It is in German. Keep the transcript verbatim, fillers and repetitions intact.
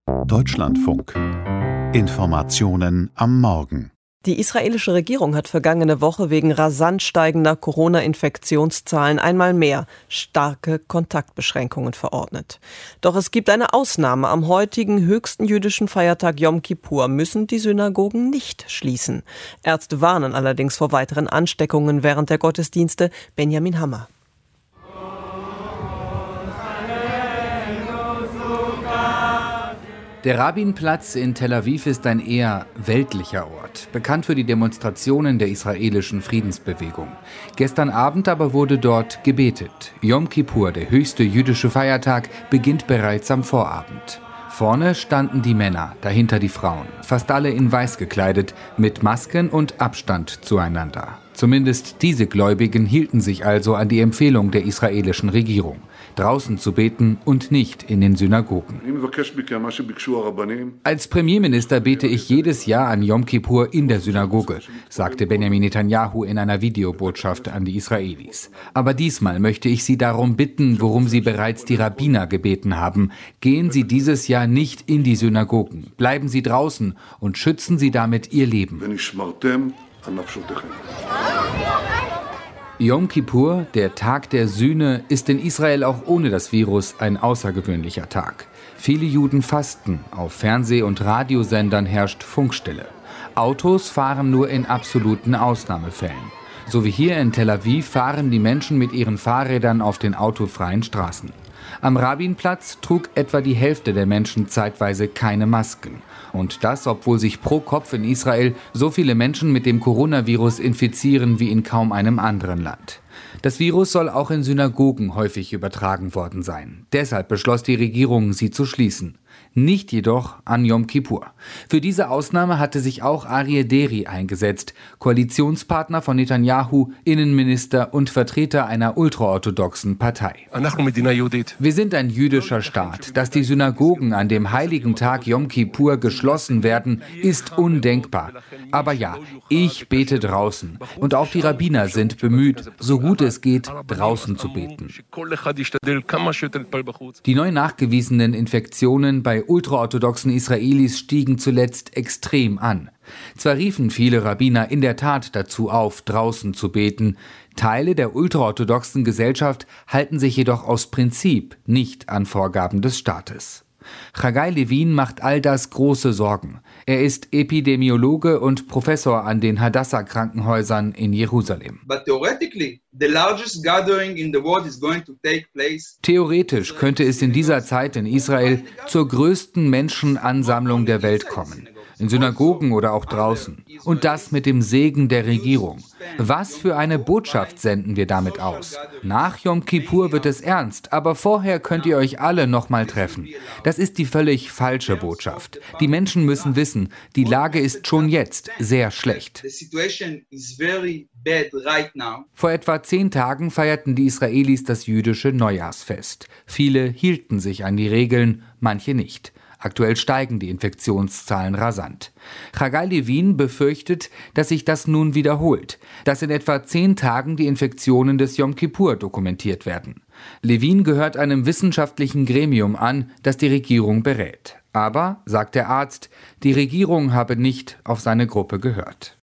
Deutschlandfunk. Informationen am Morgen. Die israelische Regierung hat vergangene Woche wegen rasant steigender Corona-Infektionszahlen einmal mehr starke Kontaktbeschränkungen verordnet. Doch es gibt eine Ausnahme. Am heutigen höchsten jüdischen Feiertag Yom Kippur müssen die Synagogen nicht schließen. Ärzte warnen allerdings vor weiteren Ansteckungen während der Gottesdienste. Benjamin Hammer. Der Rabinplatz in Tel Aviv ist ein eher weltlicher Ort, bekannt für die Demonstrationen der israelischen Friedensbewegung. Gestern Abend aber wurde dort gebetet. Yom Kippur, der höchste jüdische Feiertag, beginnt bereits am Vorabend. Vorne standen die Männer, dahinter die Frauen, fast alle in weiß gekleidet, mit Masken und Abstand zueinander. Zumindest diese Gläubigen hielten sich also an die Empfehlung der israelischen Regierung, draußen zu beten und nicht in den Synagogen. Als Premierminister bete ich jedes Jahr an Yom Kippur in der Synagoge, sagte Benjamin Netanyahu in einer Videobotschaft an die Israelis. Aber diesmal möchte ich Sie darum bitten, worum Sie bereits die Rabbiner gebeten haben. Gehen Sie dieses Jahr nicht in die Synagogen. Bleiben Sie draußen und schützen Sie damit Ihr Leben. Yom Kippur, der Tag der Sühne, ist in Israel auch ohne das Virus ein außergewöhnlicher Tag. Viele Juden fasten, auf Fernseh- und Radiosendern herrscht Funkstille. Autos fahren nur in absoluten Ausnahmefällen. So wie hier in Tel Aviv fahren die Menschen mit ihren Fahrrädern auf den autofreien Straßen. Am Rabinplatz trug etwa die Hälfte der Menschen zeitweise keine Masken. Und das, obwohl sich pro Kopf in Israel so viele Menschen mit dem Coronavirus infizieren wie in kaum einem anderen Land. Das Virus soll auch in Synagogen häufig übertragen worden sein. Deshalb beschloss die Regierung, sie zu schließen. Nicht jedoch an Yom Kippur. Für diese Ausnahme hatte sich auch Aryeh Deri eingesetzt, Koalitionspartner von Netanyahu, Innenminister und Vertreter einer ultraorthodoxen Partei. Wir sind ein jüdischer Staat. Dass die Synagogen an dem heiligen Tag Yom Kippur geschlossen werden, ist undenkbar. Aber ja, ich bete draußen. Und auch die Rabbiner sind bemüht, so gut es geht, draußen zu beten. Die neu nachgewiesenen Infektionen bei ultraorthodoxen Israelis stiegen zuletzt extrem an. Zwar riefen viele Rabbiner in der Tat dazu auf, draußen zu beten. Teile der ultraorthodoxen Gesellschaft halten sich jedoch aus Prinzip nicht an Vorgaben des Staates. Chagai Levin macht all das große Sorgen. Er ist Epidemiologe und Professor an den Hadassah-Krankenhäusern in Jerusalem. Theoretisch könnte es in dieser Zeit in Israel zur größten Menschenansammlung der Welt kommen. In Synagogen oder auch draußen. Und das mit dem Segen der Regierung. Was für eine Botschaft senden wir damit aus? Nach Yom Kippur wird es ernst, aber vorher könnt ihr euch alle nochmal treffen. Das ist die völlig falsche Botschaft. Die Menschen müssen wissen, die Lage ist schon jetzt sehr schlecht. Vor etwa zehn Tagen feierten die Israelis das jüdische Neujahrsfest. Viele hielten sich an die Regeln, manche nicht. Aktuell steigen die Infektionszahlen rasant. Chagai Levin befürchtet, dass sich das nun wiederholt, dass in etwa zehn Tagen die Infektionen des Yom Kippur dokumentiert werden. Levin gehört einem wissenschaftlichen Gremium an, das die Regierung berät. Aber, sagt der Arzt, die Regierung habe nicht auf seine Gruppe gehört.